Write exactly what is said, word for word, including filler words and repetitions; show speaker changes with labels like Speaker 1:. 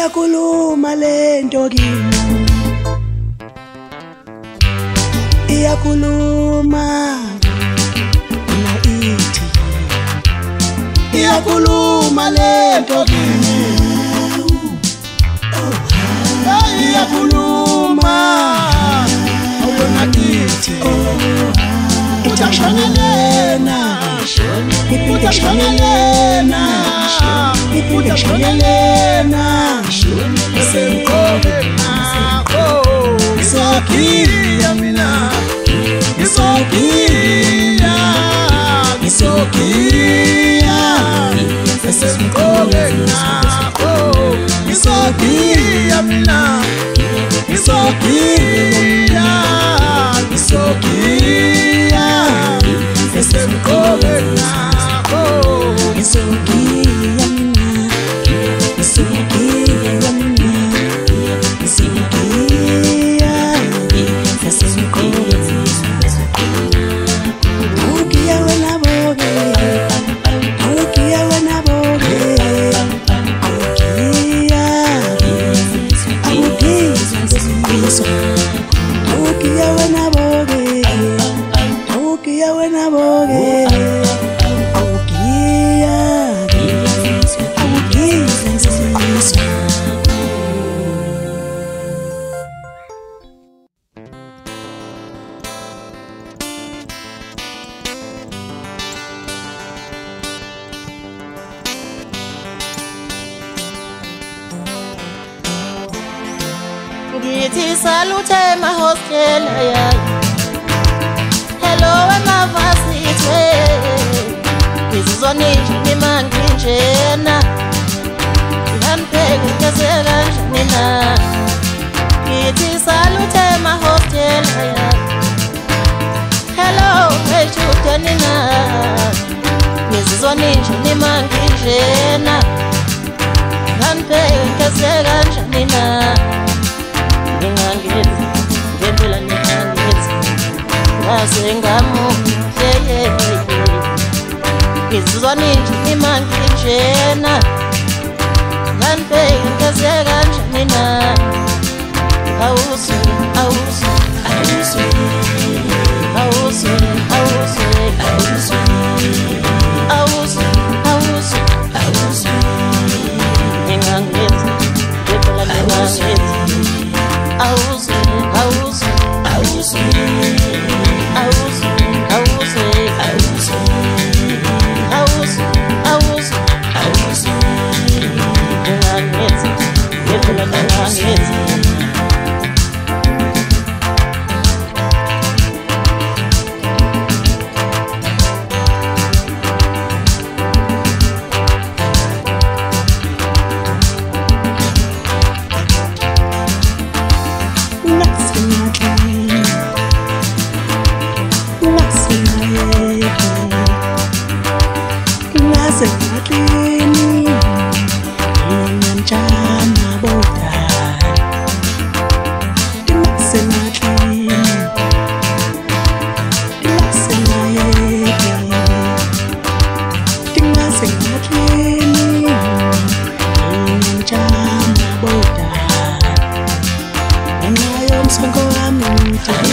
Speaker 1: Iyakuluma lento kimi, iyakuluma na ithi, iyakuluma lento kimi, iyakuluma na ithi, utashonelena, utashonelena, utashonelena, senkolena, oh, isokia mina, isokia, isokia, senkolena, oh, isokia mina, isokia, isokia, senkolena, oh, isokia mina, isokia mina, isokia, senkolena. Aukia wena boge, aukia wena boge, aukia, aukia, aukia wena boge, aukia wena boge, aukia, aukia.
Speaker 2: Ngithi salute mahostel ayayi, hello emavasitwe, ngizizonile nimangi njena, ngihampheke ngezeka kanjani na. Ngithi salute mahostel ayayi, hello ejudeni na, ngizizonile nimangi njena, ngihampheke ngezeka kanjani na. Ningangezi, ngempela ningangezi, ngase ngamuhle yeye. Ngizizwa ninje nimangi njena, nganibheki ngeze kanjani na. Awuzwe, awuzwe, awuzwe, awuzwe, awuzwe, awuzwe, awuzwe, awuzwe, awuzwe. Ningangezi, ngempela ningangezi. Awuzwe, awuzwe, awuzwe, awuzwe, awuzwe, awuzwe, awuzwe, awuzwe, awuzwe. Ningangezi, ngempela ningangezi.
Speaker 1: Songo ami